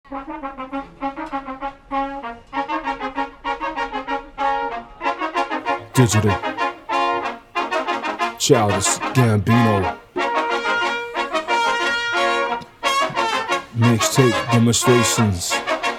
Digital, Childish Gambino, mixtape demonstrations.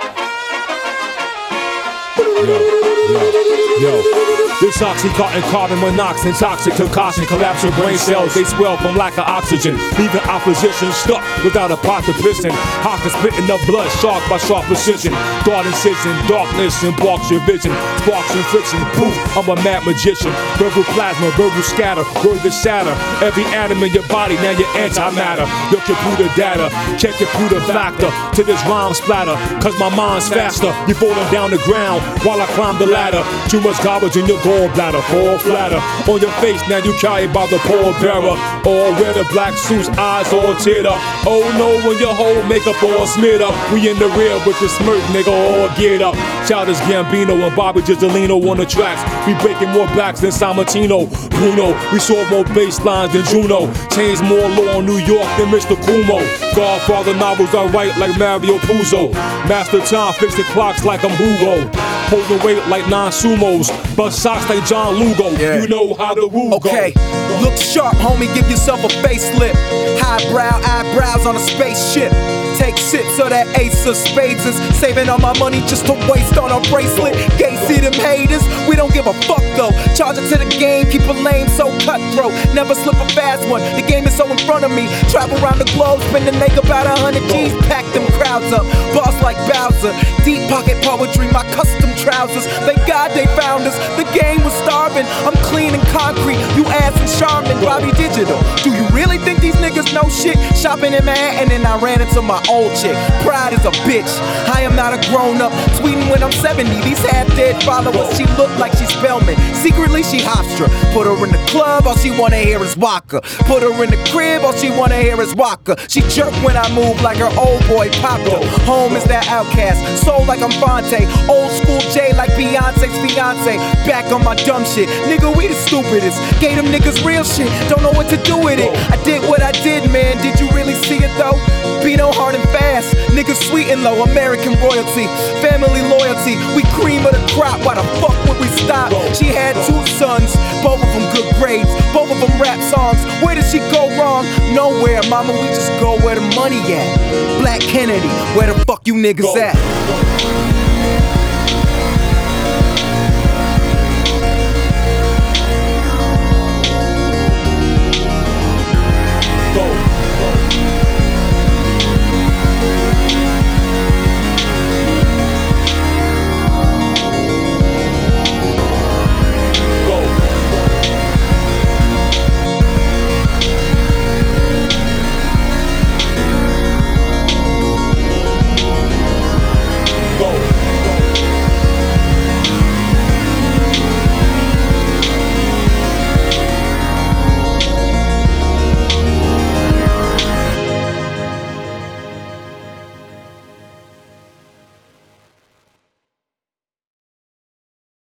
Yo. This oxycontin, carbon monoxide, toxic concoction, collapse your brain cells. They swell from lack of oxygen, leaving opposition stuck without a pot to piston. Hawk is spitting up blood, sharp by sharp precision. Thought incision, darkness embarks your vision. Sparks and friction, poof, I'm a mad magician. Verbal plasma, verbal scatter, word to shatter. Every atom in your body, now you're antimatter. Your computer data, check your computer factor. To this rhyme splatter, cause my mind's faster. You're falling down the ground while I climb the ladder. Too much garbage in your gallbladder, fall flatter. On your face, now you carried by the pallbearer. All wear the black suits, eyes all teared up. Oh no, when your whole makeup all smeared up. We in the rear with the smirk, nigga, all geared up. Childish Gambino and Bobby Gisolino on the tracks. We breaking more backs than Sammartino. Bruno, we saw more bass lines than Juno. Changed more law in New York than Mr. Kumo. Godfather novels I write like Mario Puzo. Master time, fix the clocks like I'm Hugo. Holding weight like 9 sumos, but socks like John Lugo. Yeah. You know how the woo okay. Go. Look sharp, homie, give yourself a facelift. Highbrow eyebrows on a spaceship. Take sips of that ace of spades is saving all my money just to waste on a bracelet. Gay see them haters, we don't give a fuck though. Charge it to the game, keep a lane so cutthroat. Never slip a fast one, the game is so in front of me. Travel around the globe, spend a nigga about 100 G's. Pack them crowds up, boss like Bowser. Deep pocket poetry, my custom trousers. Thank God they found us, the game was starving. I'm clean and concrete, you ass and Charmin. Bobby Digital, do you really think these niggas know shit? Shopping in Manhattan and I ran into my old chick. Pride is a bitch, I am not a grown up. Tweeting when I'm 70, these half-dead followers. She look like she's Spellman, secretly she Hofstra. Put her in the club, all she wanna hear is Waka. Put her in the crib, all she wanna hear is Waka. She jerk when I move like her old boy Paco. Home is that outcast, soul like I'm Fonte. Old school J like Beyonce's fiance. Back on my dumb shit, nigga we the stupidest. Gave them niggas real shit, don't know what to do with it. I did what I did, man, did you really see it though? Bino hard and fast, niggas sweet and low. American royalty, family loyalty. We cream of the crop, why the fuck would we stop? She had 2 sons, both of them good grades, both of them rap songs. Where did she go wrong? Nowhere, mama, we just go where the money at. Black Kennedy, where the fuck you niggas at?